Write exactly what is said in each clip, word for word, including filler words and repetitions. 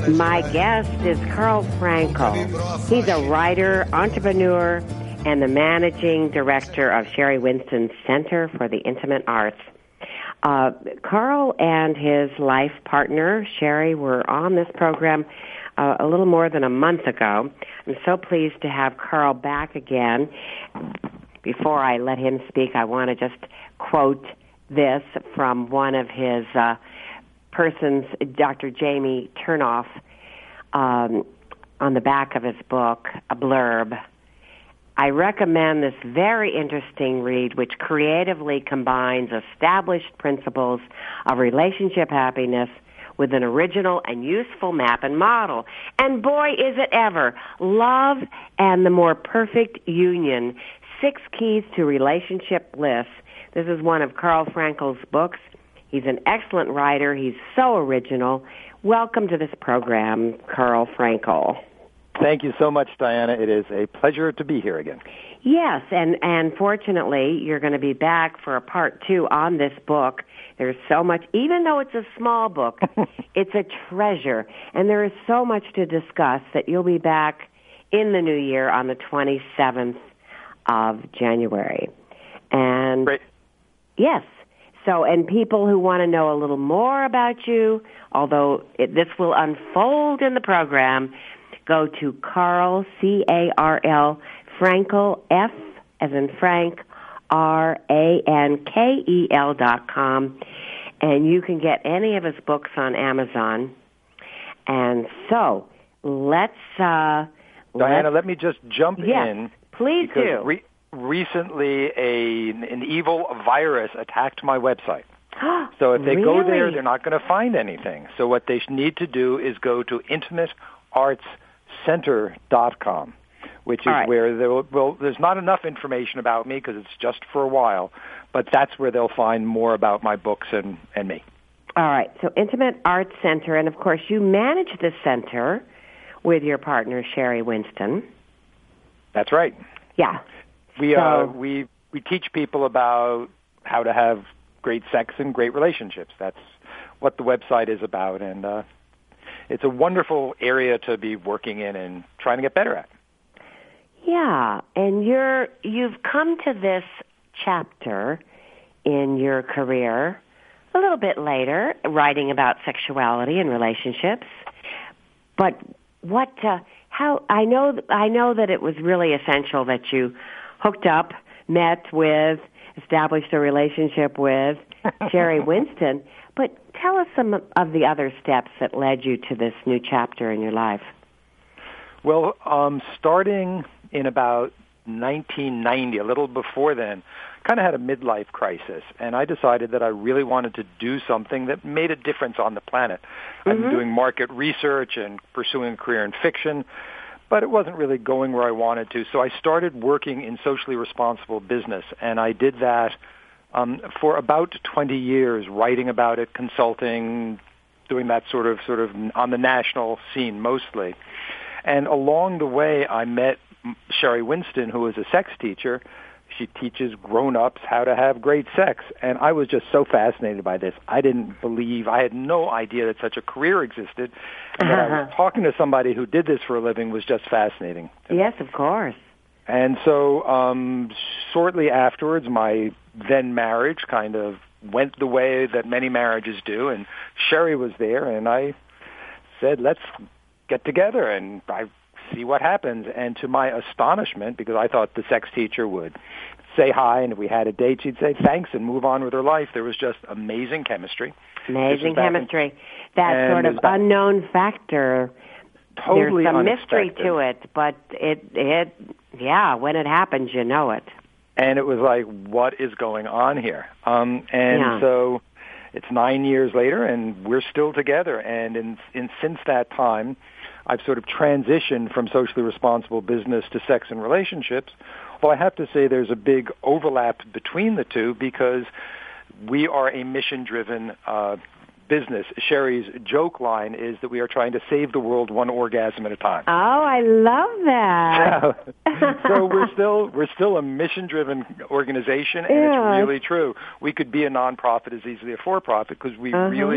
My guest is Carl Frankel. He's a writer, entrepreneur, and the managing director of Sherry Winston's Center for the Intimate Arts. Uh, Carl and his life partner, Sherry, were on this program uh, a little more than a month ago. I'm so pleased to have Carl back again. Before I let him speak, I want to just quote this from one of his uh, persons, Doctor Jamie Turnoff, um, on the back of his book, a blurb. I recommend this very interesting read, which creatively combines established principles of relationship happiness with an original and useful map and model. And boy, is it ever. Love and the More Perfect Union, Six Keys to Relationship Bliss. This is one of Carl Frankel's books. He's an excellent writer. He's so original. Welcome to this program, Carl Frankel. Thank you so much, Diana. It is a pleasure to be here again. Yes, and, and fortunately, you're going to be back for a part two on this book. There's so much, even though it's a small book, it's a treasure. And there is so much to discuss that you'll be back in the new year on the twenty-seventh of January. And Great. Yes. So, and people who want to know a little more about you, although it, this will unfold in the program, go to Carl, C A R L, Frankel, F as in Frank, R A N K E L dot com, and you can get any of his books on Amazon. And so, let's... Uh, Diana, let's, let me just jump yes, in. Please do. Re- recently, a, an evil virus attacked my website. So if they really? go there, they're not going to find anything. So what they need to do is go to intimate arts center dot com, which is right. where there will, well, there's not enough information about me because it's just for a while, but that's where they'll find more about my books and, and me. All right. So Intimate Arts Center, and of course you manage the center with your partner, Sherry Winston. That's right. Yeah. We so, uh, we we teach people about how to have great sex and great relationships. That's what the website is about, and uh, it's a wonderful area to be working in and trying to get better at. Yeah, and you're you've come to this chapter in your career a little bit later, writing about sexuality and relationships. But what? Uh, how? I know. I know that it was really essential that you hooked up, met with, established a relationship with Sherry Winston. But tell us some of the other steps that led you to this new chapter in your life. Well, um, starting in about nineteen ninety, a little before then, kind of had a midlife crisis, and I decided that I really wanted to do something that made a difference on the planet. Mm-hmm. I've been doing market research and pursuing a career in fiction, but it wasn't really going where I wanted to, so I started working in socially responsible business, and I did that um, for about twenty years, writing about it, consulting, doing that sort of sort of on the national scene mostly. And along the way, I met Sherry Winston, who is a sex teacher. She teaches grown-ups how to have great sex, and I was just so fascinated by this. I didn't believe, I had no idea that such a career existed, and that I was talking to somebody who did this for a living was just fascinating. Yes, of course. And so um, shortly afterwards, my then marriage kind of went the way that many marriages do, and Sherry was there, and I said, let's get together, and I see what happens. And to my astonishment, because I thought the sex teacher would say hi, and if we had a date, she'd say thanks and move on with her life. There was just amazing chemistry. Amazing chemistry. In, that sort of unknown factor. Totally There's some unexpected. mystery to it, but it, it, yeah, when it happens, you know it. And it was like, what is going on here? Um, and yeah. so it's nine years later, and we're still together. And in, in since that time, I've sort of transitioned from socially responsible business to sex and relationships. Well, I have to say there's a big overlap between the two because we are a mission-driven uh, business. Sherry's joke line is that we are trying to save the world one orgasm at a time. Oh, I love that. So, so we're still we're still a mission-driven organization, and yeah. it's really true. We could be a nonprofit as easily as a for-profit because we uh-huh. really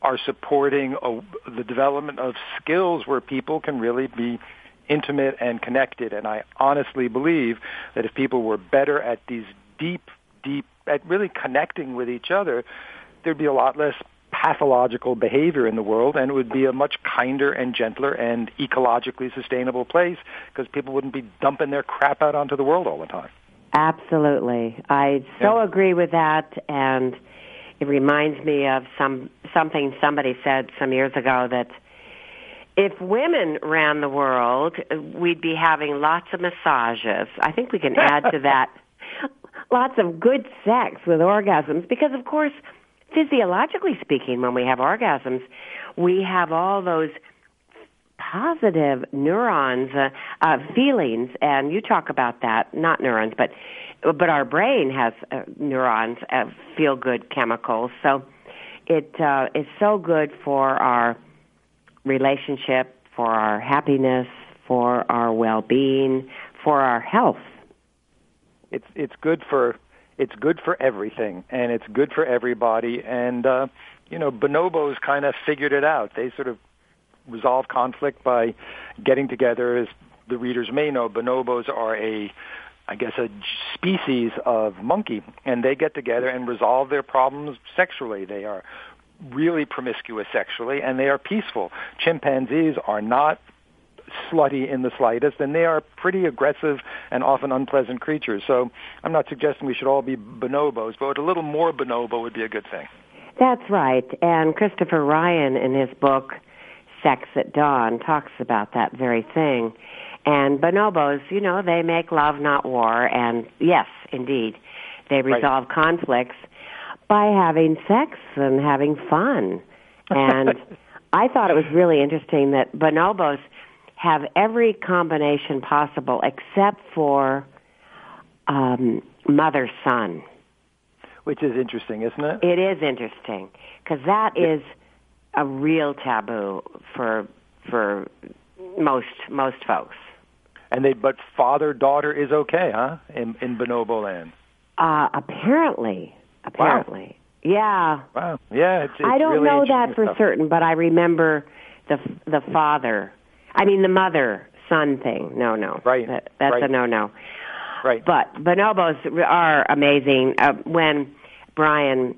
are supporting a, the development of skills where people can really be intimate and connected. And I honestly believe that if people were better at these deep, deep, at really connecting with each other, there'd be a lot less pathological behavior in the world, and it would be a much kinder and gentler and ecologically sustainable place because people wouldn't be dumping their crap out onto the world all the time. Absolutely. I so Yeah. agree with that, and it reminds me of some something somebody said some years ago, that if women ran the world, we'd be having lots of massages. I think we can add to that lots of good sex with orgasms because, of course, physiologically speaking, when we have orgasms, we have all those positive neurons, uh, uh, feelings, and you talk about that, not neurons, but but our brain has uh, neurons, uh, feel-good chemicals. So it uh, is so good for our relationship, for our happiness, for our well-being, for our health. It's it's good for it's good for everything, and it's good for everybody. And uh, you know, bonobos kind of figured it out. They sort of resolve conflict by getting together. As the readers may know, bonobos are a, I guess, a species of monkey, and they get together and resolve their problems sexually. They are really promiscuous sexually, and they are peaceful. Chimpanzees are not slutty in the slightest, and they are pretty aggressive and often unpleasant creatures. So I'm not suggesting we should all be bonobos, but a little more bonobo would be a good thing. That's right. And Christopher Ryan, in his book, Sex at Dawn, talks about that very thing. And bonobos, you know, they make love, not war. And yes, indeed, they resolve right. conflicts by having sex and having fun. And I thought it was really interesting that bonobos have every combination possible except for um, mother-son. Which is interesting, isn't it? It is interesting, because that yeah. is a real taboo for for most most folks. And they, but father-daughter is okay, huh? In in bonobo land. Uh, apparently, apparently, wow. yeah. Wow, yeah. It's, it's I don't really know that for stuff. certain, but I remember the the father. I mean, the mother-son thing. No, no. Right. That, that's right. a no-no. Right. But bonobos are amazing. Uh, when Brian,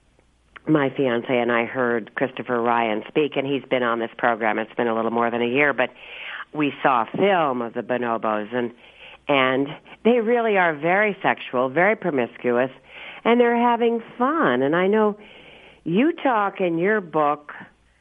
my fiance, and I heard Christopher Ryan speak, and he's been on this program, it's been a little more than a year, but we saw a film of the bonobos, and and they really are very sexual, very promiscuous, and they're having fun. And I know you talk in your book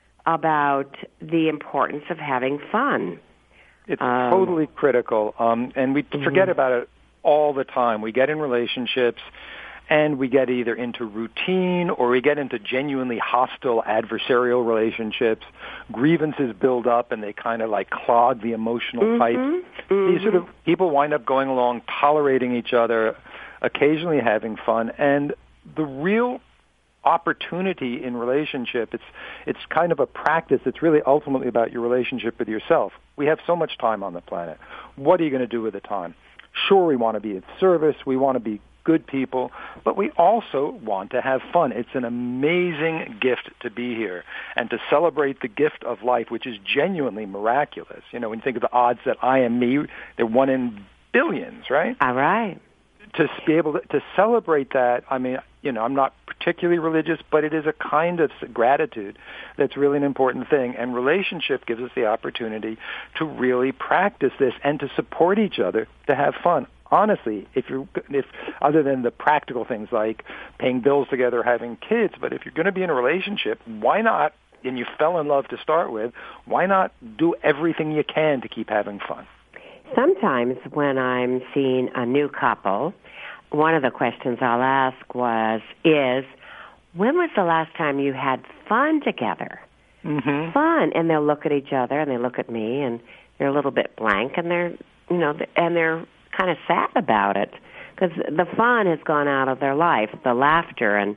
about the importance of having fun. It's um, totally critical, um, and we mm-hmm. forget about it all the time. We get in relationships, and we get either into routine or we get into genuinely hostile adversarial relationships. Grievances build up, and they kind of like clog the emotional mm-hmm. pipe. Mm-hmm. These sort of people wind up going along, tolerating each other, occasionally having fun, and the real opportunity in relationship, it's it's kind of a practice. It's really ultimately about your relationship with yourself. We have so much time on the planet. What are you going to do with the time? Sure, we want to be of service. We want to be good people, but we also want to have fun. It's an amazing gift to be here and to celebrate the gift of life, which is genuinely miraculous. You know, when you think of the odds that I am me, they're one in billions, right? All right. To be able to, to celebrate that, I mean, you know, I'm not particularly religious, but it is a kind of gratitude that's really an important thing. And relationship gives us the opportunity to really practice this and to support each other, to have fun. Honestly, if you're, if other than the practical things like paying bills together, having kids, but if you're going to be in a relationship, why not, and you fell in love to start with, why not do everything you can to keep having fun? Sometimes when I'm seeing a new couple, one of the questions I'll ask was, is, when was the last time you had fun together? Mm-hmm. Fun. And they'll look at each other, and they look at me, and they're a little bit blank, and they're, you know, and they're kind of sad about it, because the fun has gone out of their life, the laughter, and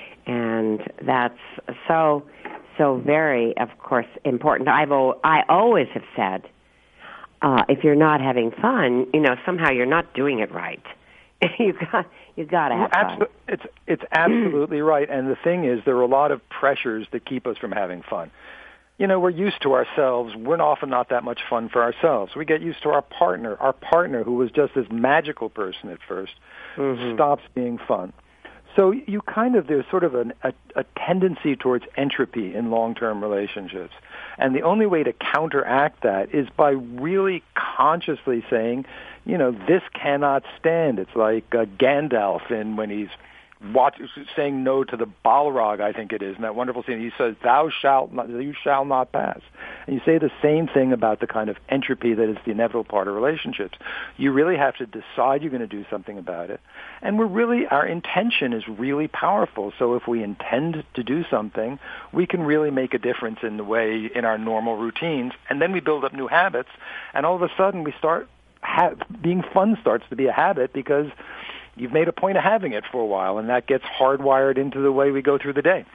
and that's so, so very, of course, important. I've I always have said, Uh, if you're not having fun, you know, somehow you're not doing it right. you got you got to have Absol- fun. It's it's absolutely right. And the thing is, there are a lot of pressures that keep us from having fun. You know, we're used to ourselves. We're often not that much fun for ourselves. We get used to our partner. Our partner, who was just this magical person at first, mm-hmm. stops being fun. So you kind of, there's sort of an, a, a tendency towards entropy in long-term relationships. And the only way to counteract that is by really consciously saying, you know, this cannot stand. It's like uh, Gandalf in when he's watch, saying no to the Balrog, I think it is, in that wonderful scene. He says, thou shalt not, you shall not pass. And you say the same thing about the kind of entropy that is the inevitable part of relationships. You really have to decide you're going to do something about it. And we're really, our intention is really powerful. So if we intend to do something, we can really make a difference in the way, in our normal routines. And then we build up new habits. And all of a sudden we start, ha- being fun starts to be a habit because you've made a point of having it for a while, and that gets hardwired into the way we go through the day.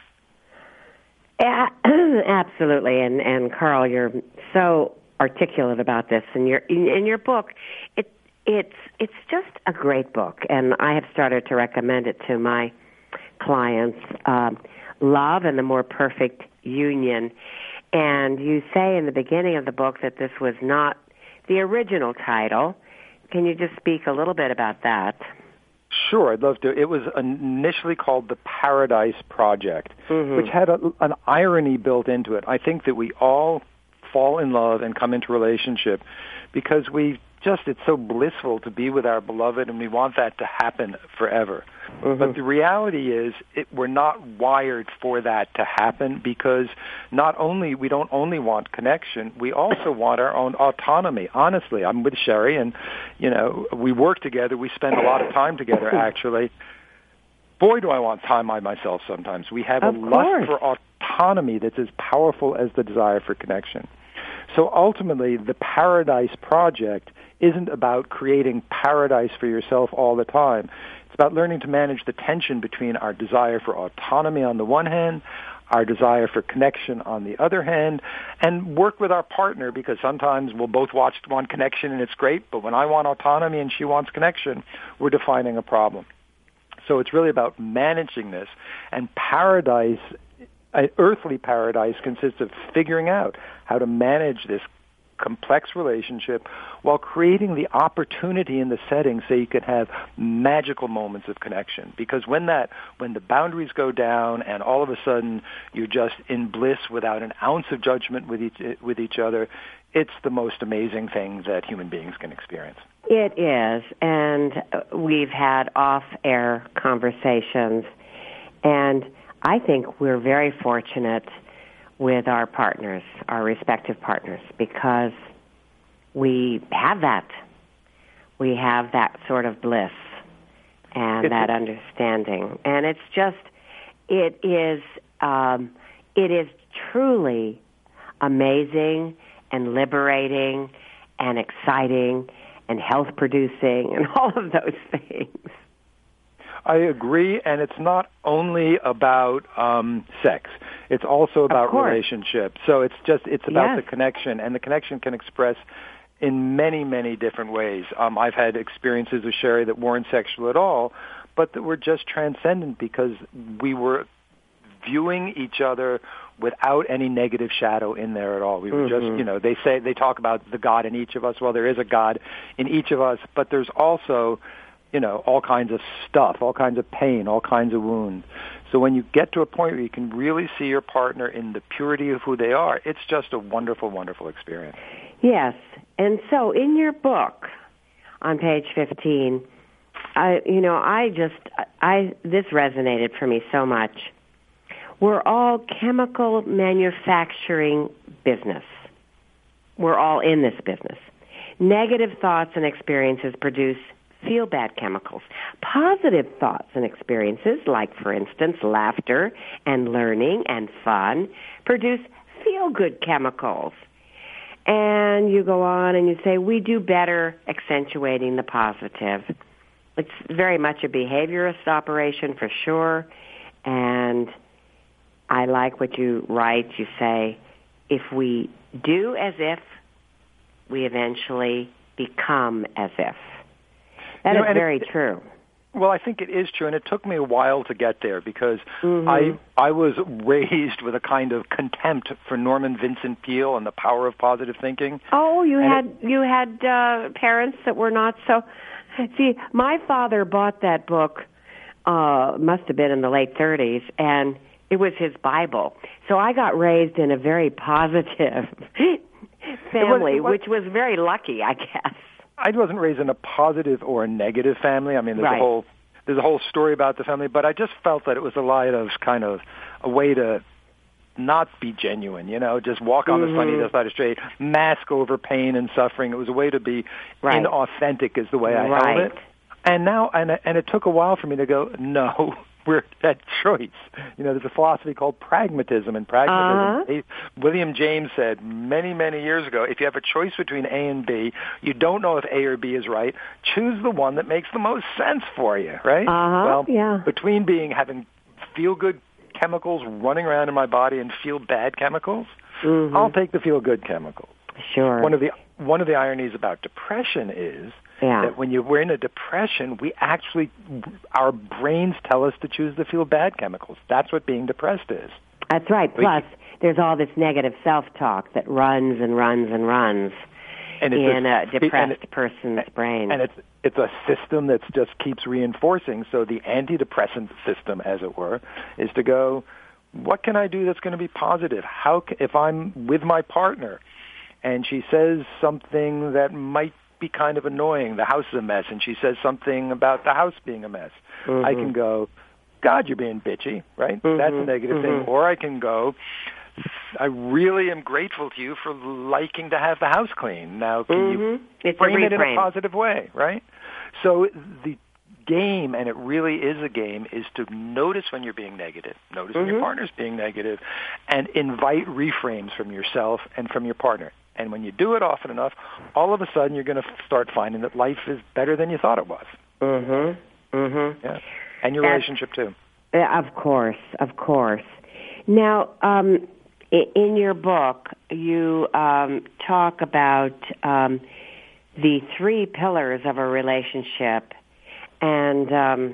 Yeah, absolutely, and and Carl, you're so articulate about this, and your in, in your book, it it's it's just a great book, and I have started to recommend it to my clients. Uh, Love and the More Perfect Union, and you say in the beginning of the book that this was not the original title. Can you just speak a little bit about that? Sure, I'd love to. It was initially called the Paradise Project, mm-hmm. which had a, an irony built into it. I think that we all fall in love and come into relationship because we just, it's so blissful to be with our beloved, and we want that to happen forever. Mm-hmm. But the reality is it, we're not wired for that to happen because not only, we don't only want connection, we also want our own autonomy. Honestly, I'm with Sherry, and, you know, we work together. We spend a lot of time together, actually. Boy, do I want time by myself sometimes. We have of a course. lust for autonomy that's as powerful as the desire for connection. So ultimately, the Paradise Project isn't about creating paradise for yourself all the time. It's about learning to manage the tension between our desire for autonomy on the one hand, our desire for connection on the other hand, and work with our partner because sometimes we'll both watch, want connection and it's great, but when I want autonomy and she wants connection, we're defining a problem. So it's really about managing this, and paradise, an earthly paradise, consists of figuring out how to manage this complex relationship while creating the opportunity in the setting so you can have magical moments of connection. Because when that, when the boundaries go down and all of a sudden you're just in bliss without an ounce of judgment with each, with each other, it's the most amazing thing that human beings can experience. It is, and we've had off-air conversations, and I think we're very fortunate with our partners, our respective partners, because we have that. We have that sort of bliss and it's that understanding. And it's just, it is, um, it is truly amazing and liberating and exciting and health-producing and all of those things. I agree, and it's not only about um, sex. It's also about relationships. So it's just, it's about yes. the connection, and the connection can express in many, many different ways. Um, I've had experiences with Sherry that weren't sexual at all, but that were just transcendent because we were viewing each other without any negative shadow in there at all. We were mm-hmm. just, you know, they say, they talk about the God in each of us. Well, there is a God in each of us, but there's also, you know, all kinds of stuff, all kinds of pain, all kinds of wounds. So when you get to a point where you can really see your partner in the purity of who they are, it's just a wonderful, wonderful experience. Yes. And so in your book on page fifteen, I, you know, I just, I, this resonated for me so much. We're all chemical manufacturing business. We're all in this business. Negative thoughts and experiences produce feel-bad chemicals. Positive thoughts and experiences, like, for instance, laughter and learning and fun, produce feel-good chemicals. And you go on and you say, we do better accentuating the positive. It's very much a behaviorist operation for sure. And I like what you write. You say, if we do as if, we eventually become as if. That you know, is very it's, true. Well, I think it is true, and it took me a while to get there because mm-hmm. I I was raised with a kind of contempt for Norman Vincent Peale and the power of positive thinking. Oh, you and had it, you had uh, parents that were not so. See, my father bought that book. Uh, must have been in the late thirties, and it was his Bible. So I got raised in a very positive family, it was, it was, which was very lucky, I guess. I wasn't raised in a positive or a negative family. I mean, there's right. a whole there's a whole story about the family, but I just felt that it was a light of kind of a way to not be genuine, you know, just walk on mm-hmm. the sunny side of the street, mask over pain and suffering. It was a way to be right. inauthentic is the way I right. held it. And now, and and it took a while for me to go, no, we're at choice. You know, there's a philosophy called pragmatism, and pragmatism, uh-huh. William James said many, many years ago, if you have a choice between A and B, you don't know if A or B is right, choose the one that makes the most sense for you, right? Uh-huh. Well, yeah. between being, having feel-good chemicals running around in my body and feel-bad chemicals, mm-hmm. I'll take the feel-good chemicals. Sure. One of the one of the ironies about depression is yeah. that when you, we're in a depression, we actually, our brains tell us to choose the feel-bad chemicals. That's what being depressed is. That's right. We, Plus, there's all this negative self-talk that runs and runs and runs and it's in a, a depressed it, person's brain. And it's it's a system that just keeps reinforcing. So the antidepressant system, as it were, is to go, what can I do that's going to be positive? How can, if I'm with my partner and she says something that might be kind of annoying, the house is a mess, and she says something about the house being a mess, mm-hmm. I can go, God, you're being bitchy, right? Mm-hmm. That's a negative mm-hmm. thing. Or I can go, I really am grateful to you for liking to have the house clean. Now, can mm-hmm. you it's frame a it in a positive way, right? So the game, and it really is a game, is to notice when you're being negative, notice mm-hmm. when your partner's being negative, and invite reframes from yourself and from your partner. And when you do it often enough, all of a sudden you're going to start finding that life is better than you thought it was. Mm-hmm. Mm-hmm. Yeah. And your That's, relationship, too. Of course, of course. Now, um, in your book, you um, talk about um, the three pillars of a relationship, and um,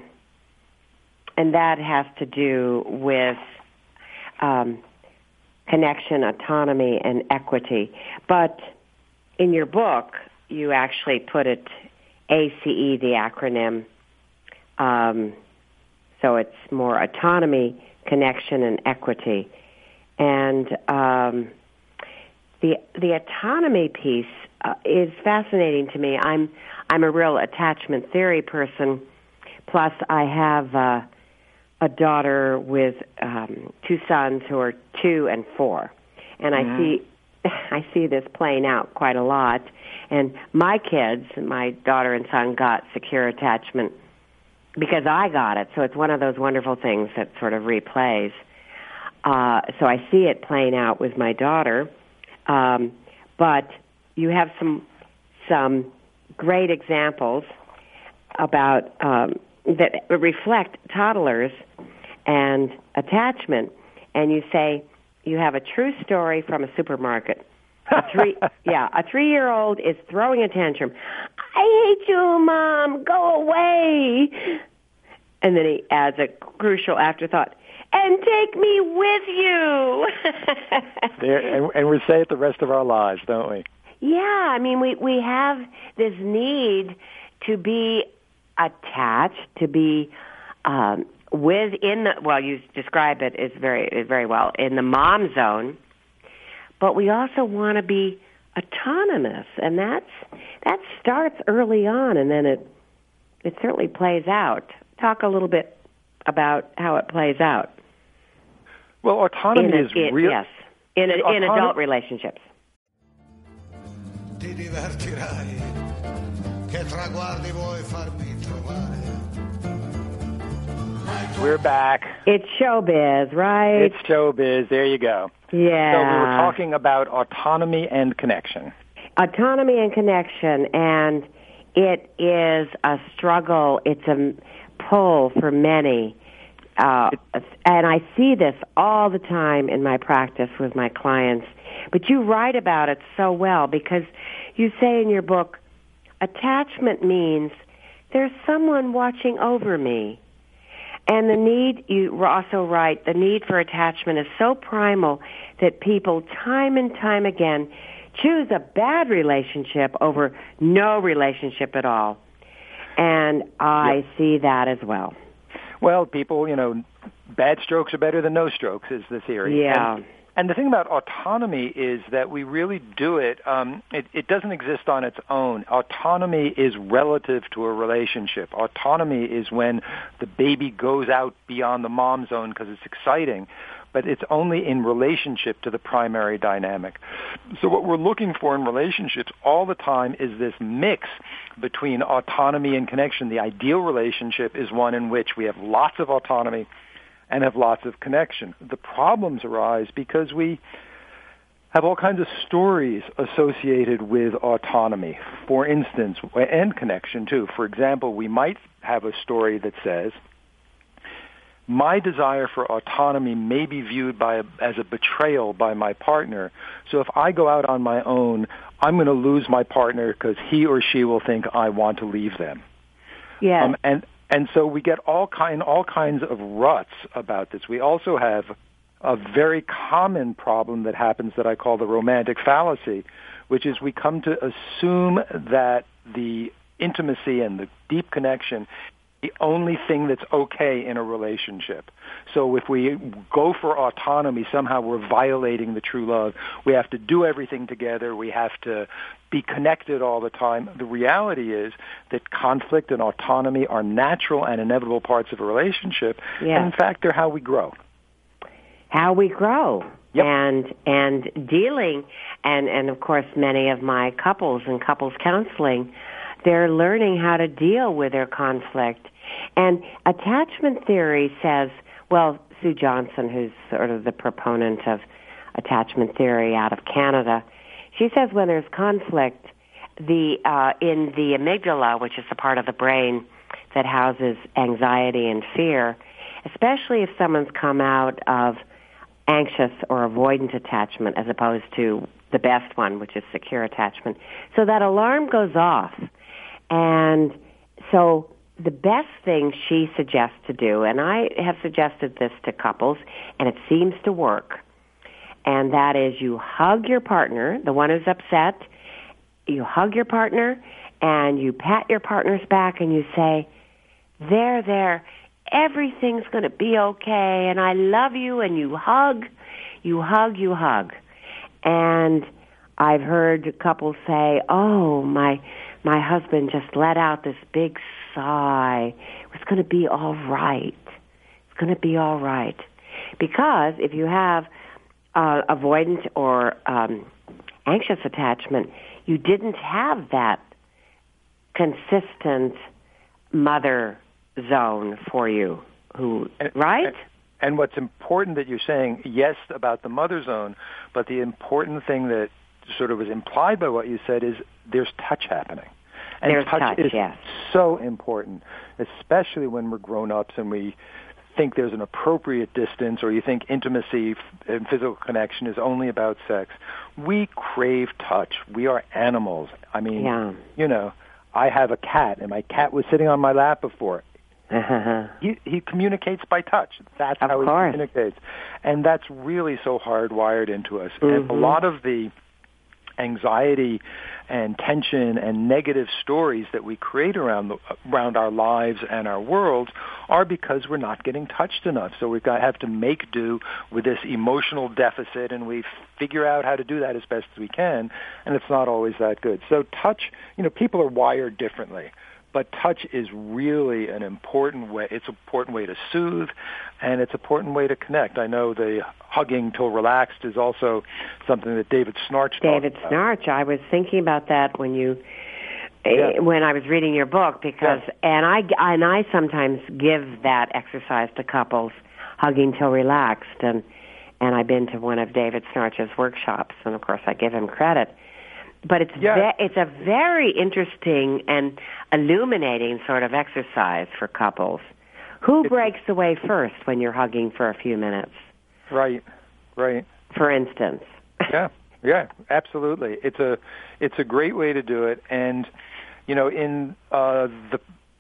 and that has to do with um, connection, autonomy, and equity. But in your book, you actually put it A C E, the acronym. Um, so it's more autonomy, connection, and equity. And um, the the autonomy piece uh, is fascinating to me. I'm I'm a real attachment theory person. Plus, I have uh, a daughter with um, two sons who are two and four, and mm-hmm. I see I see this playing out quite a lot. And my kids, my daughter and son, got secure attachment because I got it. So it's one of those wonderful things that sort of replays. Uh, so I see it playing out with my daughter, um, but you have some some great examples about um, that reflect toddlers and attachment, and you say you have a true story from a supermarket. A three, yeah, a three-year-old is throwing a tantrum. I hate you, Mom. Go away. And then he adds a crucial afterthought. And take me with you. there, and, and we say it the rest of our lives, don't we? Yeah, I mean, we, we have this need to be attached, to be um, within the, well, you describe it as very, very well, in the mom zone, but we also want to be autonomous, and that's that starts early on, and then it it certainly plays out. Talk a little bit about how it plays out. Well, autonomy in a, is in, real. Yes, in, a, autonomy, in adult relationships. Ti divertirai, che traguardi vuoi farmi trovare. We're back. It's showbiz, right? It's showbiz. There you go. Yeah. So we were talking about autonomy and connection. Autonomy and connection, and it is a struggle. It's a pull for many. Uh, and I see this all the time in my practice with my clients. But you write about it so well because you say in your book, attachment means there's someone watching over me. And the need, you were also right, the need for attachment is so primal that people time and time again choose a bad relationship over no relationship at all. And I yep. see that as well. Well, people, you know, bad strokes are better than no strokes is the theory. Yeah. And, and the thing about autonomy is that we really do it, um, it, it doesn't exist on its own. Autonomy is relative to a relationship. Autonomy is when the baby goes out beyond the mom zone because it's exciting, but it's only in relationship to the primary dynamic. So what we're looking for in relationships all the time is this mix between autonomy and connection. The ideal relationship is one in which we have lots of autonomy and have lots of connection. The problems arise because we have all kinds of stories associated with autonomy, for instance, and connection too. For example, we might have a story that says, my desire for autonomy may be viewed by a, as a betrayal by my partner. So if I go out on my own, I'm going to lose my partner because he or she will think I want to leave them. Yeah. Um, and and so we get all kind all kinds of ruts about this. We also have a very common problem that happens that I call the romantic fallacy, which is we come to assume that the intimacy and the deep connection the only thing that's okay in a relationship. So if we go for autonomy, somehow we're violating the true love. We have to do everything together. We have to be connected all the time. The reality is that conflict and autonomy are natural and inevitable parts of a relationship. Yes. And in fact, they're how we grow. How we grow. Yep. And and dealing, and, and of course many of my couples and couples counseling, they're learning how to deal with their conflict. And attachment theory says, well, Sue Johnson, who's sort of the proponent of attachment theory out of Canada, she says when there's conflict, the uh, in the amygdala, which is the part of the brain that houses anxiety and fear, especially if someone's come out of anxious or avoidant attachment as opposed to the best one, which is secure attachment. So that alarm goes off. And so the best thing she suggests to do, and I have suggested this to couples, and it seems to work, and that is you hug your partner, the one who's upset, you hug your partner, and you pat your partner's back, and you say, there, there, everything's going to be okay, and I love you, and you hug, you hug, you hug. And I've heard couples say, oh, my my husband just let out this big sigh. It's going to be all right. It's going to be all right. Because if you have uh, avoidant or um, anxious attachment, you didn't have that consistent mother zone for you, who and, right? And, and what's important that you're saying, yes, about the mother zone, but the important thing that sort of was implied by what you said is there's touch happening. And there's touch, touch is yes. so important, especially when we're grown-ups and we think there's an appropriate distance or you think intimacy and physical connection is only about sex. We crave touch. We are animals. I mean, yeah. you know, I have a cat, and my cat was sitting on my lap before. Uh-huh. He, he communicates by touch. That's of how he course. communicates. And that's really so hardwired into us. Mm-hmm. And a lot of the anxiety and tension and negative stories that we create around the, around our lives and our worlds are because we're not getting touched enough. So we've got have to make do with this emotional deficit, and we figure out how to do that as best as we can, and it's not always that good. So touch, you know, people are wired differently. But touch is really an important way. It's an important way to soothe, and it's an important way to connect. I know the hugging till relaxed is also something that David Snarch David talked about. Snarch. I was thinking about that when you, yeah. when I was reading your book, because yeah. and I and I sometimes give that exercise to couples, hugging till relaxed, and and I've been to one of David Snarch's workshops, and of course I give him credit. But it's yeah. ve- it's a very interesting and illuminating sort of exercise for couples. Who it's, breaks away first when you're hugging for a few minutes? Right, right. For instance. yeah, yeah, absolutely. It's a it's a great way to do it, and you know, in uh, the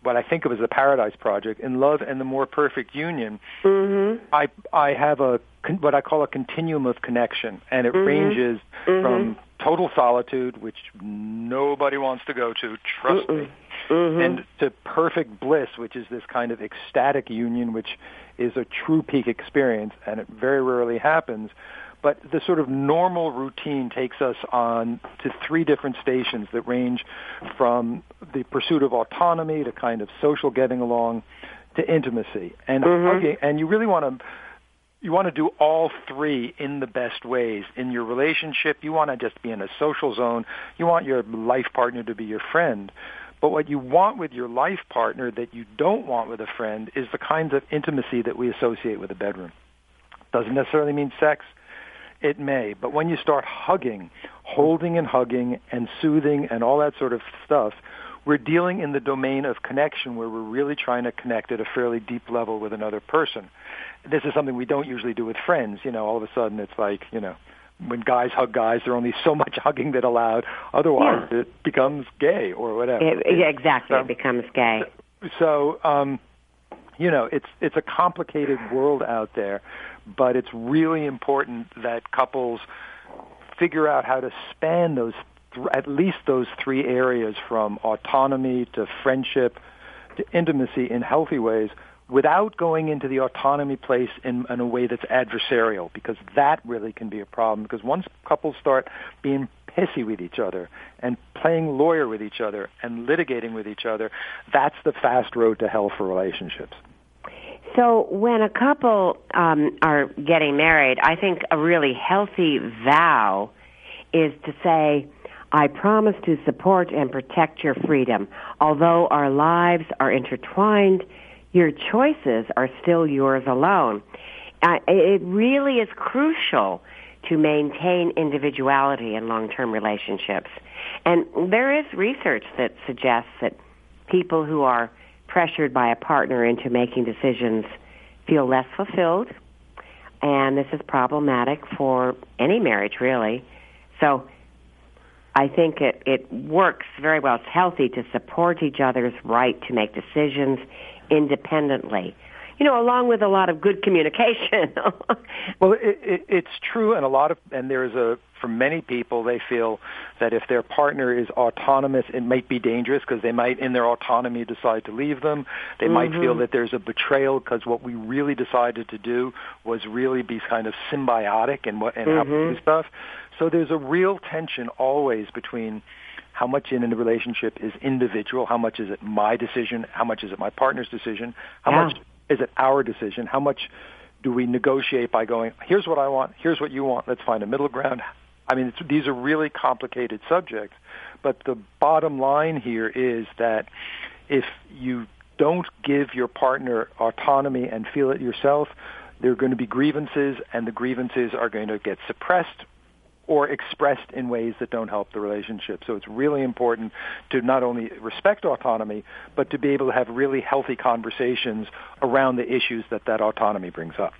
what I think of as the Paradise Project, in Love and the More Perfect Union, mm-hmm. I I have a what I call a continuum of connection, and it mm-hmm. ranges mm-hmm. from total solitude, which nobody wants to go to, trust Mm-mm. me, mm-hmm. and to perfect bliss, which is this kind of ecstatic union, which is a true peak experience, and it very rarely happens. But the sort of normal routine takes us on to three different stations that range from the pursuit of autonomy to kind of social getting along to intimacy. And mm-hmm. hugging, and you really want to you want to do all three in the best ways. In your relationship, you want to just be in a social zone. You want your life partner to be your friend. But what you want with your life partner that you don't want with a friend is the kinds of intimacy that we associate with a bedroom. Doesn't necessarily mean sex. It may, but when you start hugging, holding and hugging and soothing and all that sort of stuff, we're dealing in the domain of connection where we're really trying to connect at a fairly deep level with another person. This is something we don't usually do with friends. You know, all of a sudden it's like, you know, when guys hug guys, there's only so much hugging that allowed. Otherwise, yeah. it becomes gay or whatever. It, yeah, exactly, so, it becomes gay. So, um, you know, it's it's a complicated world out there. But it's really important that couples figure out how to span those, th- at least those three areas, from autonomy to friendship to intimacy in healthy ways, without going into the autonomy place in, in a way that's adversarial, because that really can be a problem. Because once couples start being pissy with each other and playing lawyer with each other and litigating with each other, that's the fast road to hell for relationships. So when a couple um, are getting married, I think a really healthy vow is to say, I promise to support and protect your freedom. Although our lives are intertwined, your choices are still yours alone. Uh, it really is crucial to maintain individuality in long-term relationships. And there is research that suggests that people who are pressured by a partner into making decisions feel less fulfilled, and this is problematic for any marriage, really. So I think it, it works very well. It's healthy to support each other's right to make decisions independently, you know, along with a lot of good communication. Well, it, it, it's true, and a lot of, and there's a, for many people, they feel that if their partner is autonomous, it might be dangerous because they might, in their autonomy, decide to leave them. They mm-hmm. might feel that there's a betrayal because what we really decided to do was really be kind of symbiotic and what and mm-hmm. how we do stuff. So there's a real tension always between how much in a relationship is individual, how much is it my decision, how much is it my partner's decision, how yeah. much is it our decision, how much do we negotiate by going, here's what I want, here's what you want, let's find a middle ground. I mean, it's, these are really complicated subjects, but the bottom line here is that if you don't give your partner autonomy and feel it yourself, there are going to be grievances, and the grievances are going to get suppressed or expressed in ways that don't help the relationship. So it's really important to not only respect autonomy, but to be able to have really healthy conversations around the issues that that autonomy brings up.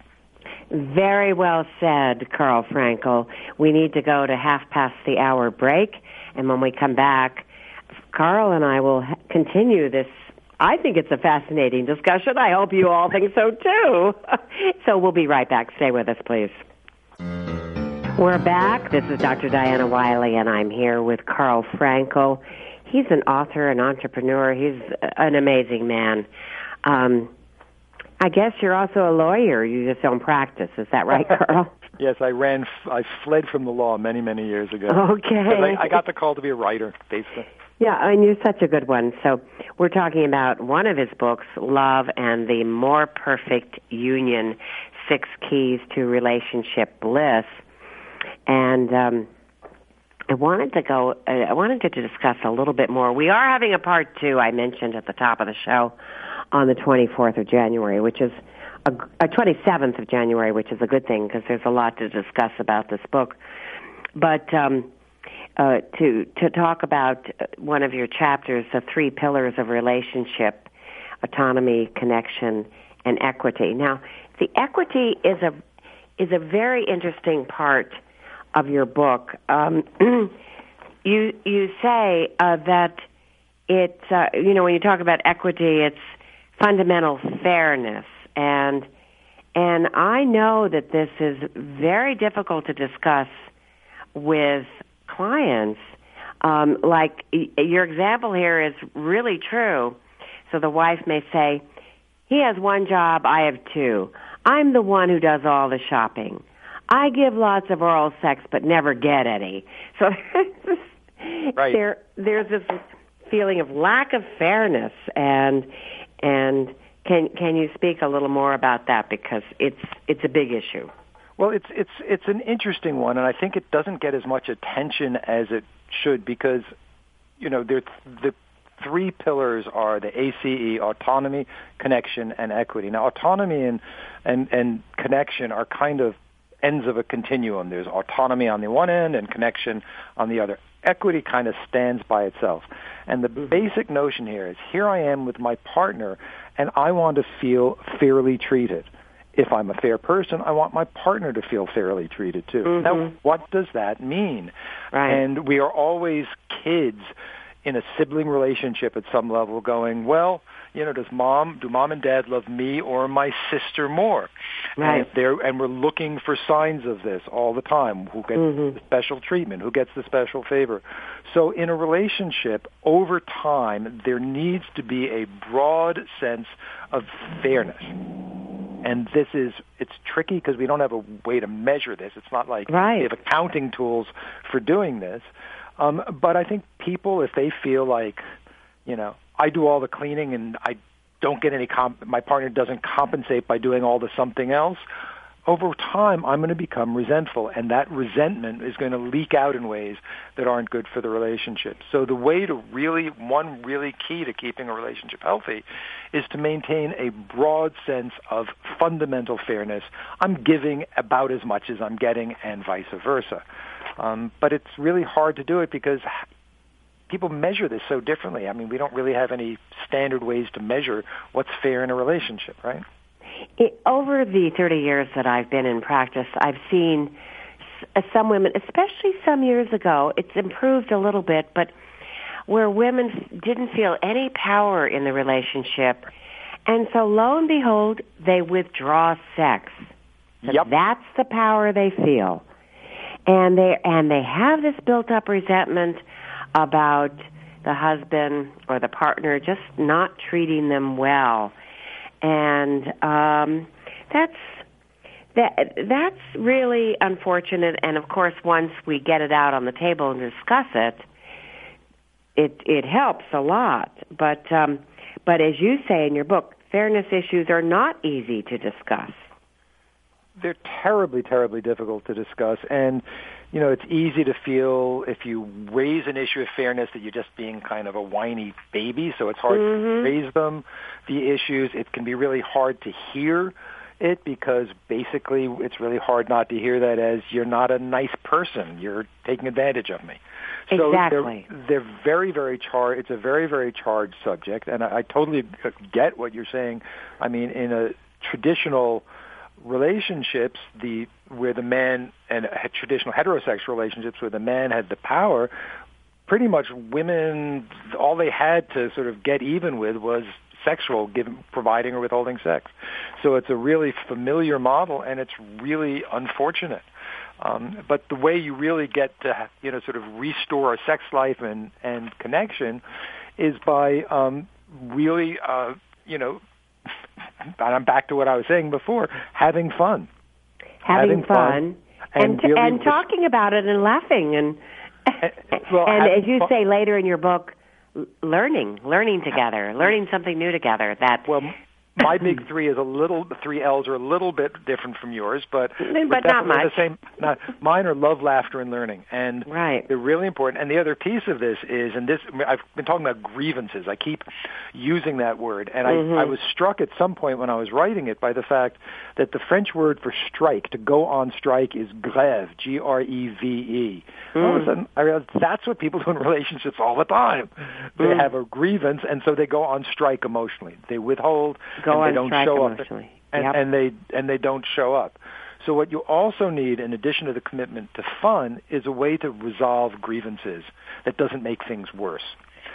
Very well said, Carl Frankel. We need to go to half past the hour break, and when we come back, Carl and I will ha- continue this. I think it's a fascinating discussion. I hope you all think so, too. So we'll be right back. Stay with us, please. We're back. This is Doctor Diana Wiley, and I'm here with Carl Frankel. He's an author, an entrepreneur. He's an amazing man. Um, I guess you're also a lawyer. You just don't practice. Is that right, Carl? Yes, I ran. I fled from the law many, many years ago. Okay. I, I got the call to be a writer, basically. Yeah, and you're such a good one. So we're talking about one of his books, Love and the More Perfect Union, Six Keys to Relationship Bliss. And um, I wanted to go. Uh, I wanted to discuss a little bit more. We are having a part two. I mentioned at the top of the show on the twenty-fourth of January, which is a, a twenty-seventh of January, which is a good thing because there's a lot to discuss about this book. But um, uh, to to talk about one of your chapters, the three pillars of relationship: autonomy, connection, and equity. Now, the equity is a is a very interesting part of your book. Um, you you say uh, that it, uh, you know, when you talk about equity, it's fundamental fairness. And, and I know that this is very difficult to discuss with clients. Um, like your example here is really true. So the wife may say, he has one job, I have two. I'm the one who does all the shopping. I give lots of oral sex but never get any. So right. there, there's this feeling of lack of fairness, and and can can you speak a little more about that, because it's it's a big issue. Well, it's it's it's an interesting one, and I think it doesn't get as much attention as it should, because you know there the three pillars are the A C E: autonomy, connection, and equity. Now, autonomy and and and connection are kind of ends of a continuum. There's autonomy on the one end and connection on the other. Equity kind of stands by itself. And the basic notion here is, here I am with my partner, and I want to feel fairly treated. If I'm a fair person, I want my partner to feel fairly treated too. Mm-hmm. Now, what does that mean? Right. And we are always kids in a sibling relationship at some level going, well, you know, does mom, do mom and dad love me or my sister more? Right. And, they're, and we're looking for signs of this all the time. Who gets mm-hmm. the special treatment? Who gets the special favor? So in a relationship, over time, there needs to be a broad sense of fairness. And this is, it's tricky because we don't have a way to measure this. It's not like right. we have accounting tools for doing this. Um, but I think people, if they feel like, you know, I do all the cleaning and I don't get any, comp- my partner doesn't compensate by doing all the something else, over time I'm going to become resentful, and that resentment is going to leak out in ways that aren't good for the relationship. So the way to really, one really key to keeping a relationship healthy is to maintain a broad sense of fundamental fairness. I'm giving about as much as I'm getting, and vice versa. Um, but it's really hard to do it because people measure this so differently. I mean, we don't really have any standard ways to measure what's fair in a relationship, right? It, over the thirty years that I've been in practice, I've seen s- some women, especially some years ago, it's improved a little bit, but where women didn't feel any power in the relationship, and so lo and behold, they withdraw sex. So yep. That's the power they feel. And they and they have this built-up resentment about the husband or the partner just not treating them well, and um, that's that that's really unfortunate. And of course, once we get it out on the table and discuss it, it it helps a lot. But um, but as you say in your book, fairness issues are not easy to discuss. They're terribly, terribly difficult to discuss. And, you know, it's easy to feel if you raise an issue of fairness that you're just being kind of a whiny baby, so it's hard mm-hmm. to raise them, the issues. It can be really hard to hear it because basically it's really hard not to hear that as you're not a nice person. You're taking advantage of me. So exactly. they're, they're very, very charged. It's a very, very charged subject, and I, I totally get what you're saying. I mean, in a traditional relationships, the where the man and traditional heterosexual relationships where the man had the power, pretty much women, all they had to sort of get even with was sexual, giving, providing or withholding sex. So it's a really familiar model, and it's really unfortunate. Um, but the way you really get to, you know, sort of restore a sex life and, and connection is by um, really, uh, you know, and I'm back to what I was saying before, having fun. Having, having fun, fun. And, and, really and talking about it and laughing. And, well, and as you fun. say later in your book, learning, learning together, learning something new together. That well, my big three is a little, the three L's are a little bit different from yours, but, but not much. The same, not, mine are love, laughter, and learning, and right. they're really important. And the other piece of this is, and this I've been talking about grievances. I keep using that word, and mm-hmm. I, I was struck at some point when I was writing it by the fact that the French word for strike, to go on strike, is grève, G R E V E. Mm. All of a sudden, I realized that's what people do in relationships all the time. They mm. have a grievance, and so they go on strike emotionally. They withhold. Go and they on don't show emotionally. up, and, yep. and they and they don't show up. So what you also need, in addition to the commitment to fun, is a way to resolve grievances that doesn't make things worse.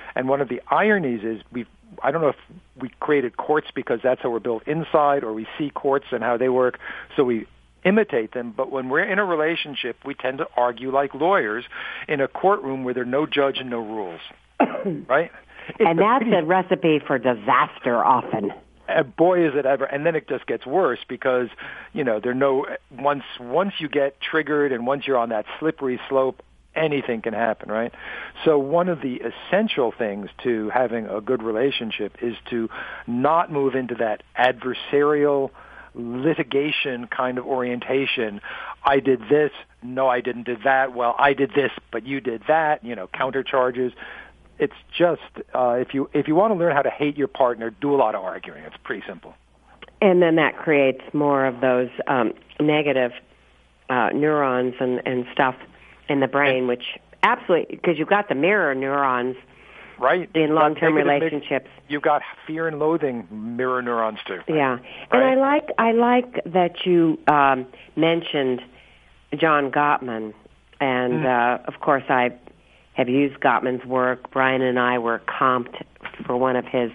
And one of the ironies is we I don't know if we created courts because that's how we're built inside, or we see courts and how they work, so we imitate them. But when we're in a relationship, we tend to argue like lawyers in a courtroom where there are no judge and no rules, right? It's and that's pretty, a recipe for disaster often. Uh, boy, is it ever. And then it just gets worse because, you know, there are no, once, once you get triggered and once you're on that slippery slope, anything can happen, right? So one of the essential things to having a good relationship is to not move into that adversarial litigation kind of orientation. I did this, no, I didn't do that. Well, I did this, but you did that, you know, counter charges. It's just, uh, if you if you want to learn how to hate your partner, do a lot of arguing. It's pretty simple. And then that creates more of those um, negative uh, neurons and, and stuff in the brain, which absolutely, because you've got the mirror neurons, right, in long-term relationships. You've got fear and loathing mirror neurons too. Yeah, right? And I like I like that you um, mentioned John Gottman, and mm. uh, of course I have used Gottman's work. Brian and I were comped for one of his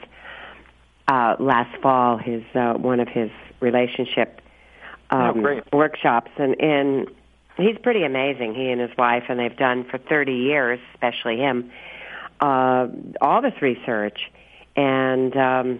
uh, last fall, his uh, one of his relationship um, oh, workshops, and and he's pretty amazing. He and his wife, and they've done for thirty years, especially him, uh, all this research, and um,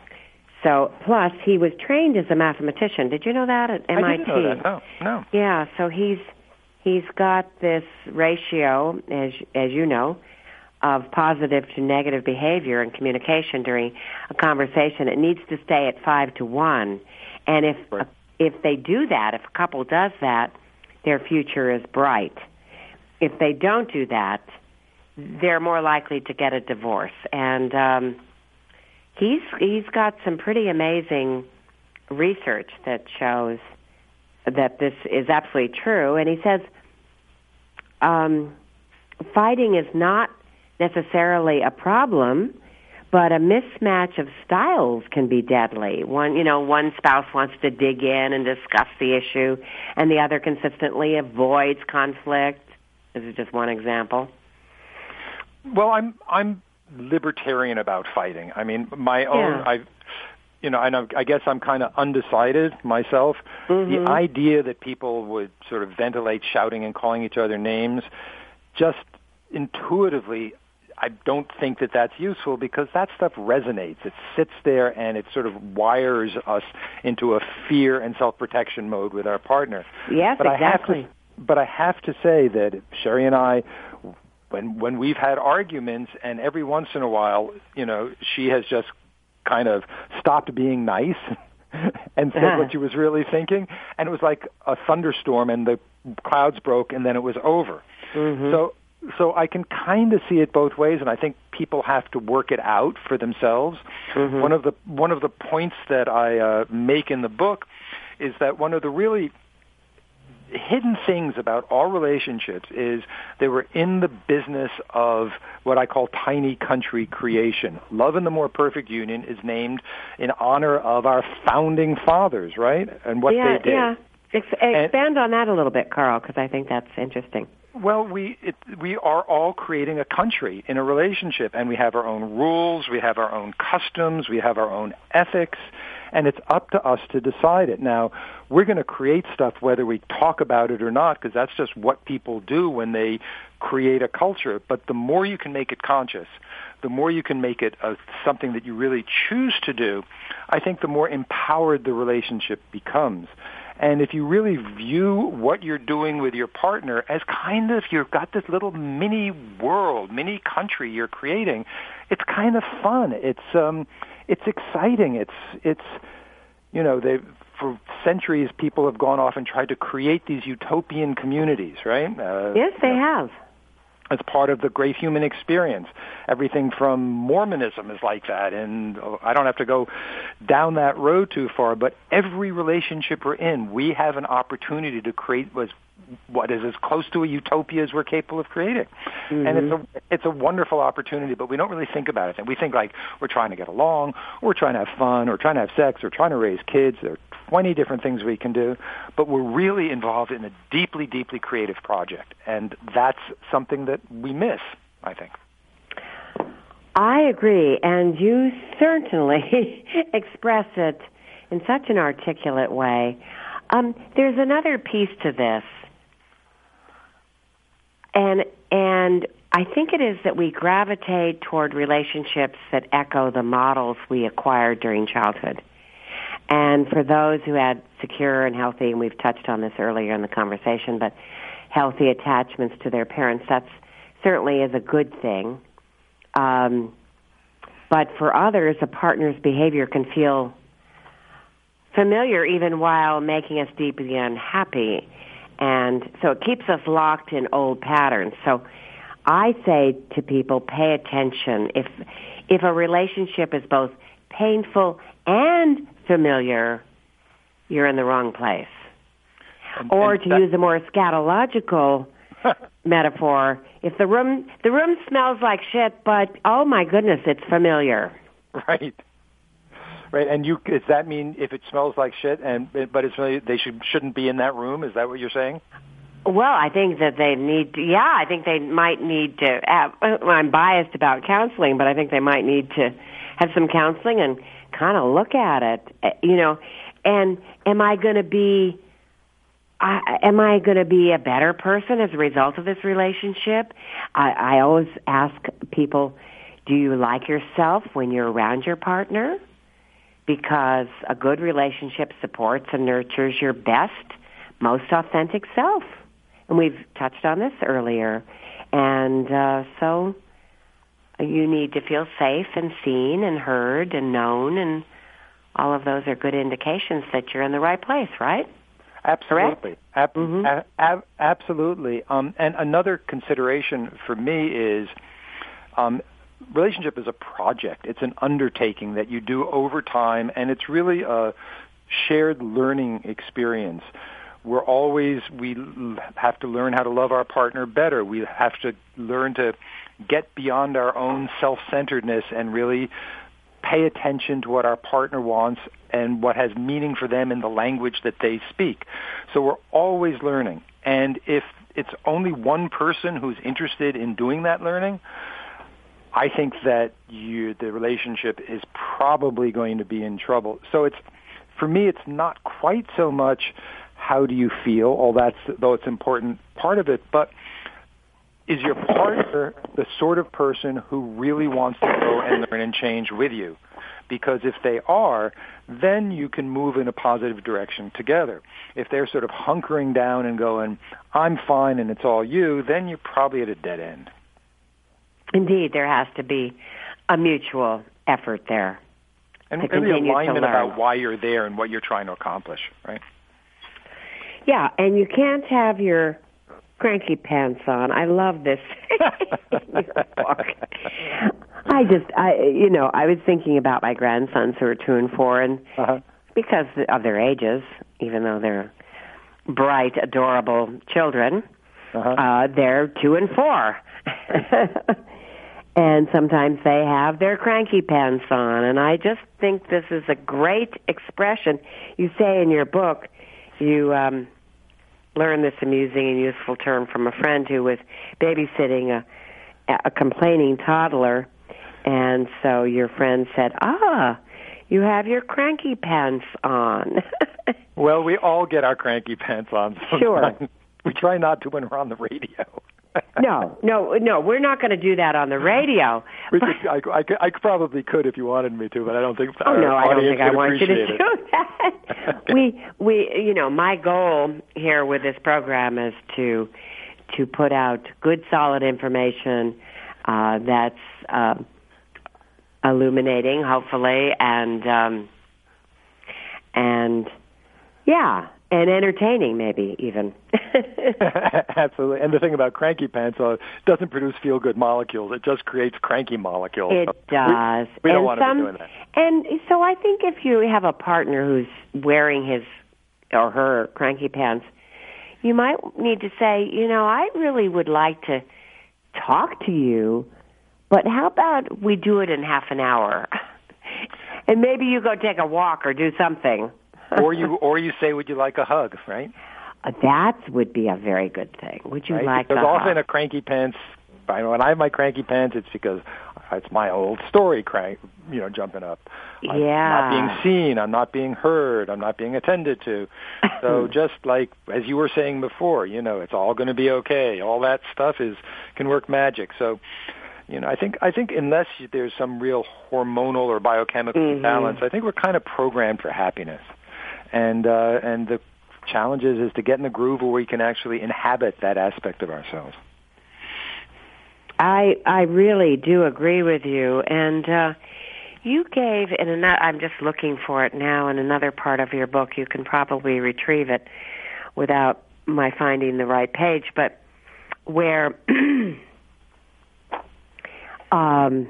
so plus he was trained as a mathematician. Did you know that at M I T? I didn't know that. No, no. Yeah, so he's he's got this ratio, as as you know, of positive to negative behavior and communication during a conversation. It needs to stay at five to one, and if right. if they do that, if a couple does that, their future is bright. If they don't do that, they're more likely to get a divorce. And um, he's he's got some pretty amazing research that shows that this is absolutely true. And he says um, fighting is not necessarily a problem, but a mismatch of styles can be deadly. One, you know, one spouse wants to dig in and discuss the issue, and the other consistently avoids conflict. This is just one example. Well, I'm I'm libertarian about fighting. I mean, my own, yeah. I, you know, and I, I guess I'm kind of undecided myself. Mm-hmm. The idea that people would sort of ventilate shouting and calling each other names, just intuitively, I don't think that that's useful because that stuff resonates. It sits there and it sort of wires us into a fear and self-protection mode with our partner. Yes, but exactly. I have to, but I have to say that Sherry and I, when when we've had arguments, and every once in a while, you know, she has just kind of stopped being nice and said uh-huh. what she was really thinking, and it was like a thunderstorm, and the clouds broke, and then it was over. Mm-hmm. So. So I can kind of see it both ways, and I think people have to work it out for themselves. Mm-hmm. One of the one of the points that I uh, make in the book is that one of the really hidden things about all relationships is they were in the business of what I call tiny country creation. Love in the More Perfect Union is named in honor of our founding fathers, right? And what yeah, they did. Yeah, Ex- expand and, on that a little bit, Carl, because I think that's interesting. Well, we it, we are all creating a country in a relationship, and we have our own rules, we have our own customs, we have our own ethics, and it's up to us to decide it. Now, we're going to create stuff whether we talk about it or not, because that's just what people do when they create a culture. But the more you can make it conscious, the more you can make it a, something that you really choose to do, I think the more empowered the relationship becomes. And if you really view what you're doing with your partner as kind of, you've got this little mini world, mini country you're creating, it's kind of fun. It's um, it's exciting. It's it's you know, they for centuries people have gone off and tried to create these utopian communities, right? Uh, yes, they you know, have. As part of the great human experience. Everything from Mormonism is like that, and I don't have to go down that road too far, but every relationship we're in, we have an opportunity to create was what is as close to a utopia as we're capable of creating. Mm-hmm. And it's a it's a wonderful opportunity, but we don't really think about it. And we think like we're trying to get along, or we're trying to have fun, or trying to have sex, or trying to raise kids. There are twenty different things we can do, but we're really involved in a deeply, deeply creative project. And that's something that we miss, I think. I agree, and you certainly express it in such an articulate way. Um, there's another piece to this, and and I think it is that we gravitate toward relationships that echo the models we acquired during childhood. And for those who had secure and healthy, and we've touched on this earlier in the conversation, but healthy attachments to their parents, that's certainly is a good thing. Um, but for others, a partner's behavior can feel familiar even while making us deeply unhappy. And so it keeps us locked in old patterns. So I say to people, pay attention. If if a relationship is both painful and familiar, you're in the wrong place. And, or and to that, use a more scatological metaphor, if the room the room smells like shit, but oh my goodness, it's familiar. Right. Right, and you does that mean if it smells like shit and but it's really, they should shouldn't be in that room? Is that what you're saying? Well, I think that they need to, yeah, I think they might need to have, well, I'm biased about counseling, but I think they might need to have some counseling and kind of look at it, you know, and am I going to be I, am I going to be a better person as a result of this relationship? I, I always ask people, do you like yourself when you're around your partner? Because a good relationship supports and nurtures your best, most authentic self. And we've touched on this earlier. And uh, so you need to feel safe and seen and heard and known, and all of those are good indications that you're in the right place, right? Absolutely. Ab- mm-hmm. a- ab- absolutely. Um, and another consideration for me is um, relationship is a project. It's an undertaking that you do over time, and it's really a shared learning experience. We're always, we have to learn how to love our partner better. We have to learn to get beyond our own self-centeredness and really pay attention to what our partner wants and what has meaning for them in the language that they speak. So we're always learning. And if it's only one person who's interested in doing that learning, I think that you, the relationship is probably going to be in trouble. So it's, for me, it's not quite so much how do you feel, all that's, though it's important part of it, but is your partner the sort of person who really wants to grow and learn and change with you? Because if they are, then you can move in a positive direction together. If they're sort of hunkering down and going, I'm fine and it's all you, then you're probably at a dead end. Indeed, there has to be a mutual effort there. And really alignment about why you're there and what you're trying to accomplish, right? Yeah, and you can't have your cranky pants on. I love this in your book. I just, I, you know, I was thinking about my grandsons who are two and four, and uh-huh. because of their ages, even though they're bright, adorable children, uh-huh. uh, they're two and four. And sometimes they have their cranky pants on, and I just think this is a great expression. You say in your book, you um, learned this amusing and useful term from a friend who was babysitting a, a complaining toddler, and so your friend said, ah, you have your cranky pants on. Well, we all get our cranky pants on sometimes. Sure. We try not to when we're on the radio. No, no, no, we're not going to do that on the radio. We could, I, I, I probably could if you wanted me to, but I don't think oh, our no, I don't think I want you to it. do that. we, we, you know, my goal here with this program is to to put out good, solid information uh, that's uh, illuminating, hopefully, and um, and yeah. And entertaining, maybe, even. Absolutely. And the thing about cranky pants, uh, it doesn't produce feel-good molecules. It just creates cranky molecules. It so does. We, we don't and want some, to be doing that. And so I think if you have a partner who's wearing his or her cranky pants, you might need to say, you know, I really would like to talk to you, but how about we do it in half an hour? And maybe you go take a walk or do something. or you or you say, would you like a hug, right? Uh, that would be a very good thing. Would you right? like because a often hug? a cranky pants when I have my cranky pants, it's because it's my old story crank, you know, jumping up. I'm yeah. not being seen. I'm not being heard. I'm not being attended to. So just like, as you were saying before, you know, it's all going to be okay. All that stuff is can work magic. So, you know, I think I think unless there's some real hormonal or biochemical mm-hmm. balance, I think we're kind of programmed for happiness. And uh, and the challenge is, is to get in the groove where we can actually inhabit that aspect of ourselves. I I really do agree with you, and uh, you gave in another. I'm just looking for it now in another part of your book. You can probably retrieve it without my finding the right page, but where um,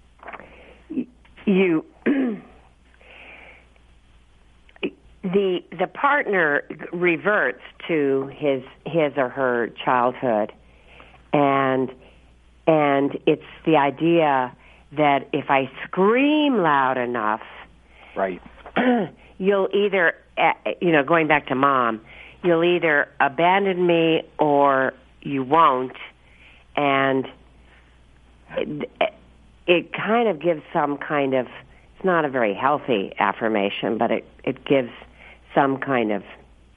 you the the partner reverts to his his or her childhood, and. And it's the idea that if I scream loud enough, right, you'll either, you know, going back to mom, you'll either abandon me or you won't. And it, it kind of gives some kind of, it's not a very healthy affirmation, but it, it gives some kind of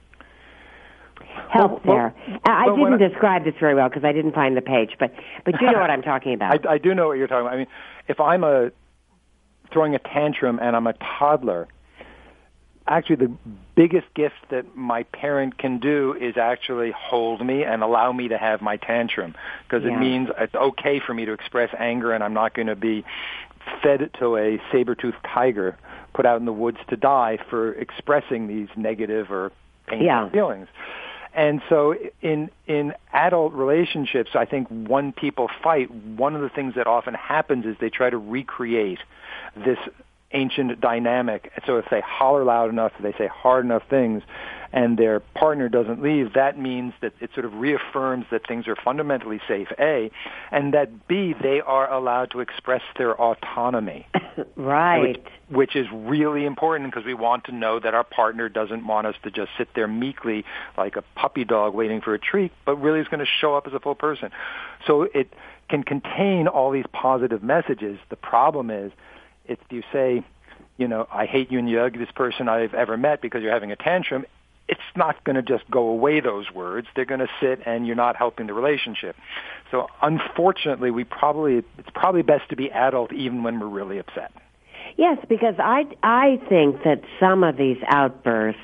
help well, there. Well, I well, didn't I, describe this very well because I didn't find the page, but but you know what I'm talking about. I, I do know what you're talking about. I mean, if I'm a throwing a tantrum and I'm a toddler, actually the biggest gift that my parent can do is actually hold me and allow me to have my tantrum, because yeah. it means it's okay for me to express anger, and I'm not going to be fed to a saber-toothed tiger put out in the woods to die for expressing these negative or painful yeah. feelings. And so in in adult relationships, I think when people fight, one of the things that often happens is they try to recreate this ancient dynamic. So if they holler loud enough, if they say hard enough things, and their partner doesn't leave, that means that it sort of reaffirms that things are fundamentally safe, A, and that, B, they are allowed to express their autonomy. Right. Which, which is really important because we want to know that our partner doesn't want us to just sit there meekly like a puppy dog waiting for a treat, but really is going to show up as a full person. So it can contain all these positive messages. The problem is, if you say, you know, I hate you and you're the ugliest person I've ever met because you're having a tantrum, it's not going to just go away, those words. They're going to sit, and you're not helping the relationship. So unfortunately, we probably it's probably best to be adult even when we're really upset. Yes, because I, I think that some of these outbursts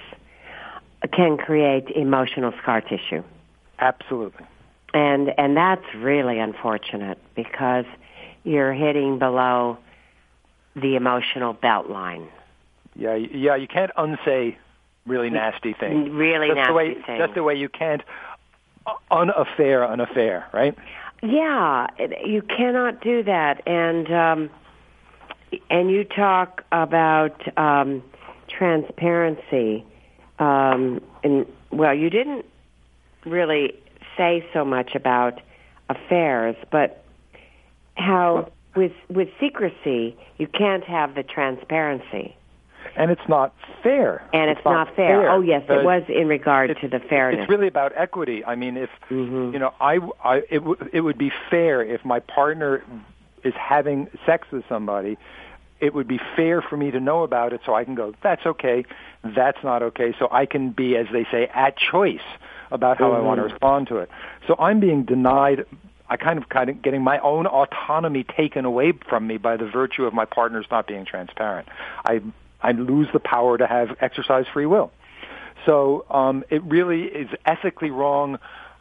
can create emotional scar tissue. Absolutely. And and that's really unfortunate because you're hitting below the emotional belt line. Yeah, yeah, you can't unsay really nasty things. Really just nasty the way, things. Just the way you can't unaffair an affair, right? Yeah, you cannot do that. And um, and you talk about um, transparency. Um, and well, you didn't really say so much about affairs, but how with with secrecy you can't have the transparency. And it's not fair. And it's, it's not, not fair. fair. Oh, yes, it was in regard to the fairness. It's really about equity. I mean, if, mm-hmm. you know, I, I it, w- it would be fair if my partner is having sex with somebody, it would be fair for me to know about it so I can go, that's okay, that's not okay, so I can be, as they say, at choice about how mm-hmm. I want to respond to it. So I'm being denied, I kind of kind of getting my own autonomy taken away from me by the virtue of my partner's not being transparent. I I lose the power to have exercise free will. So um, it really is ethically wrong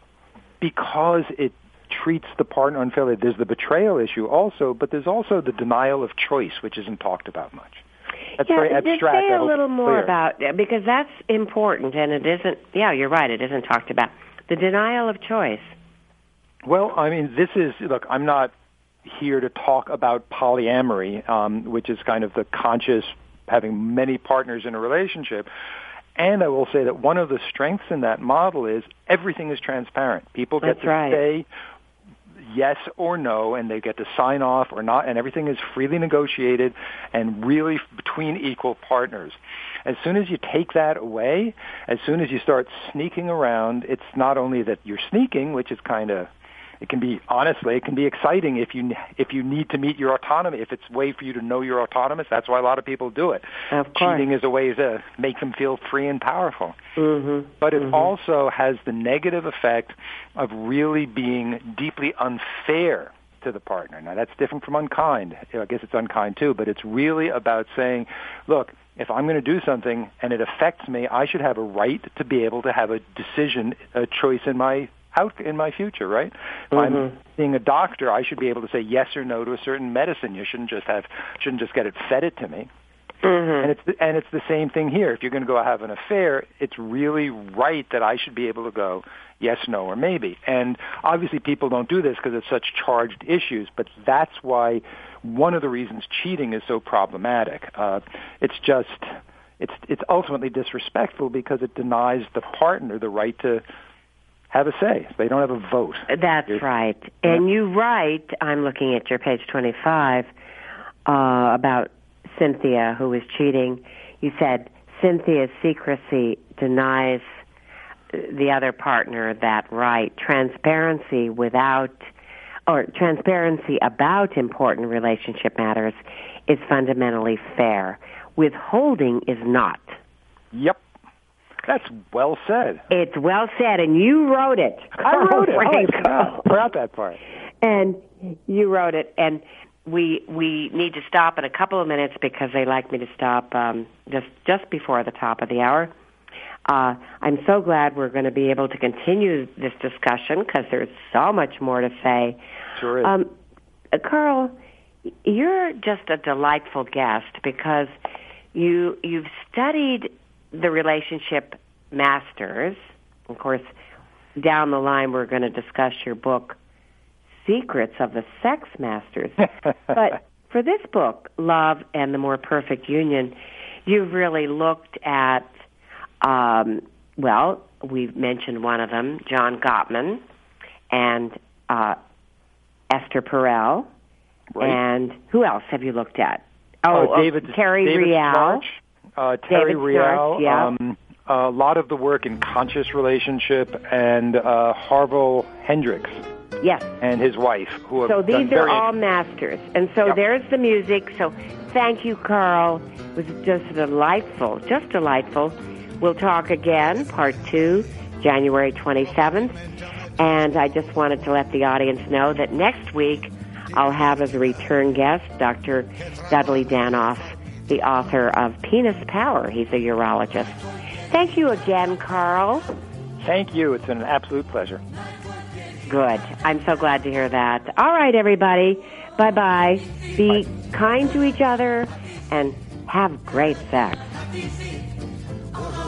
because it treats the partner unfairly. There's the betrayal issue also, but there's also the denial of choice, which isn't talked about much. That's yeah, very abstract. Just say a little more clear. about, because that's important, and it isn't, yeah, you're right, it isn't talked about. The denial of choice. Well, I mean, this is, look, I'm not here to talk about polyamory, um, which is kind of the conscious having many partners in a relationship. And I will say that one of the strengths in that model is everything is transparent. People get That's to right. say yes or no, and they get to sign off or not, and everything is freely negotiated and really between equal partners. As soon as you take that away, as soon as you start sneaking around, it's not only that you're sneaking, which is kind of it can be, honestly, it can be exciting if you if you need to meet your autonomy. If it's a way for you to know you're autonomous, that's why a lot of people do it. Of course. Cheating is a way to make them feel free and powerful. Mm-hmm. But it mm-hmm. also has the negative effect of really being deeply unfair to the partner. Now, that's different from unkind. I guess it's unkind, too, but it's really about saying, look, if I'm going to do something and it affects me, I should have a right to be able to have a decision, a choice in my out in my future, right? If mm-hmm. I'm seeing a doctor, I should be able to say yes or no to a certain medicine. You shouldn't just have shouldn't just get it fed it to me. Mm-hmm. And it's the, and it's the same thing here. If you're going to go have an affair, it's really right that I should be able to go yes, no, or maybe. And obviously, people don't do this because it's such charged issues. But that's why one of the reasons cheating is so problematic. Uh, it's just it's it's ultimately disrespectful because it denies the partner the right to have a say. They don't have a vote. That's You're, right. Yeah. And you write, I'm looking at your page twenty-five, uh, about Cynthia, who was cheating. You said, Cynthia's secrecy denies the other partner that right. Transparency without, or transparency about important relationship matters is fundamentally fair. Withholding is not. Yep. That's well said. It's well said, and you wrote it. I wrote it. Holy cow. I forgot that part. And you wrote it, and we we need to stop in a couple of minutes because they like me to stop um, just just before the top of the hour. Uh, I'm so glad we're going to be able to continue this discussion because there's so much more to say. Sure is. Um, Carl, you're just a delightful guest because you you've studied the relationship masters. Of course, down the line we're going to discuss your book, Secrets of the Sex Masters. But for this book, Love and the More Perfect Union, you've really looked at, um, well, we've mentioned one of them, John Gottman, and uh, Esther Perel. Right. And who else have you looked at? Oh, oh David, uh, Terry David Real. Snarch. Uh, Terry David Real, Snarch, yeah. um, a lot of the work in conscious relationship, and uh, Harville Hendricks. Yes. And his wife, who have So done these very are all masters. And so yep. there's the music. So thank you, Carl. It was just delightful, just delightful. We'll talk again, part two, January twenty-seventh. And I just wanted to let the audience know that next week I'll have as a return guest Doctor Dudley Danoff, the author of Penis Power. He's a urologist. Thank you again, Carl. Thank you. It's been an absolute pleasure. Good. I'm so glad to hear that. All right, everybody. Bye-bye. Be Bye. kind to each other and have great sex.